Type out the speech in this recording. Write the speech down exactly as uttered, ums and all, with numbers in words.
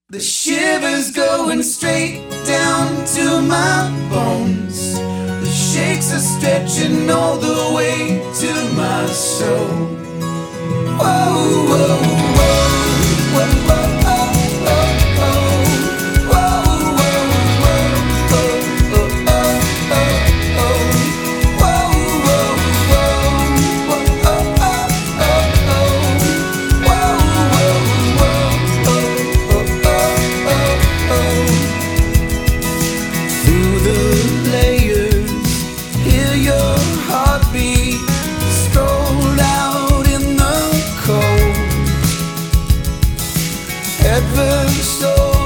The shivers going straight down to my bones. The shakes are stretching all the way to my soul. Whoa, whoa, whoa, whoa, whoa, oh, oh, oh. Whoa, whoa, whoa, oh, oh, oh, oh, oh. Whoa, whoa, whoa, whoa, oh, oh, oh, oh. Whoa, whoa, whoa, oh, oh, oh, oh. Through the layers, hear your heartbeat. Stroll out in the cold, ever so